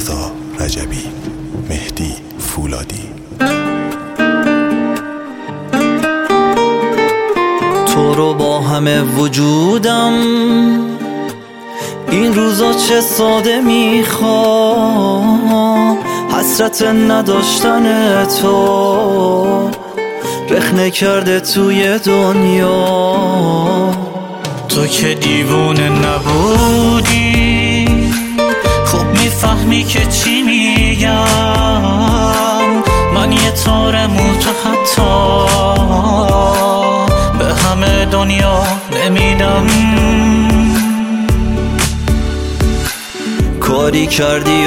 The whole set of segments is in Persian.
رضا رجبی، مهدی فولادی. تو رو با همه وجودم این روزا چه ساده میخوام، حسرت نداشتن تو رخنه کرده توی دنیا. تو که دیوونه نبودی خوب میفهمی که چی میگم، من یه تار موت حتی به همه دنیا نمیدم. کاری کردی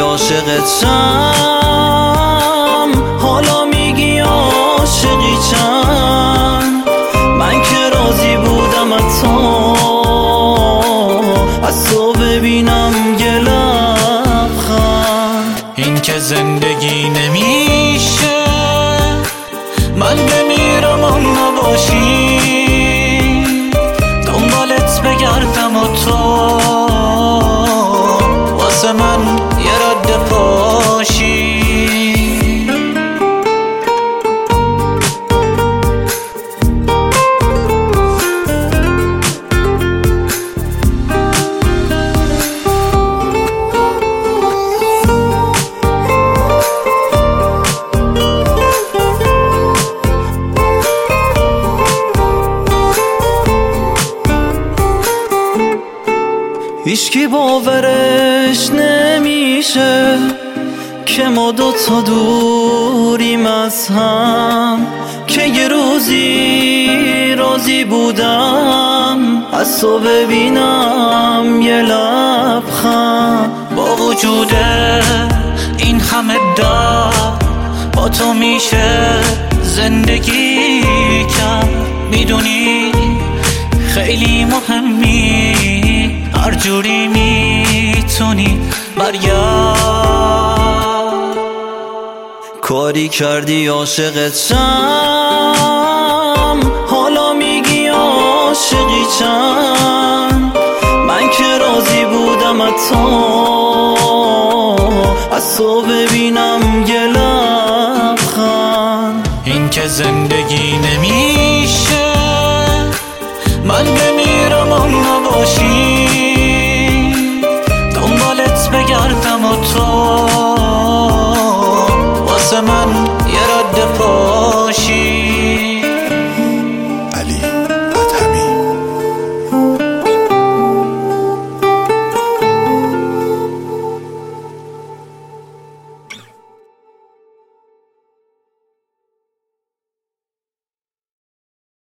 عاشقتم، حالا میگی عاشقی چند، من که راضی بودم حتی از تو ببینم یه لبخند. این که زندگی نمیشه من بمیرم و نباشی، دنبالت بگردم و تو واسه من یه رد پاشی. هیچکی باورش نمیشه که ما دوتا دوریم از هم، که یه روزی راضی بودم از تو ببینم یه لبخند. با وجود این همه درد با تو میشه زندگی کرد، میدونی خیلی مهمی، هر جوری میتونی برگرد. کاری کردی عاشقتم، حالا میگی عاشقی چند، من که راضی بودم حتی از تو ببینم یه لبخند. این که زندگی نمیشه من بمیرم و نباشی،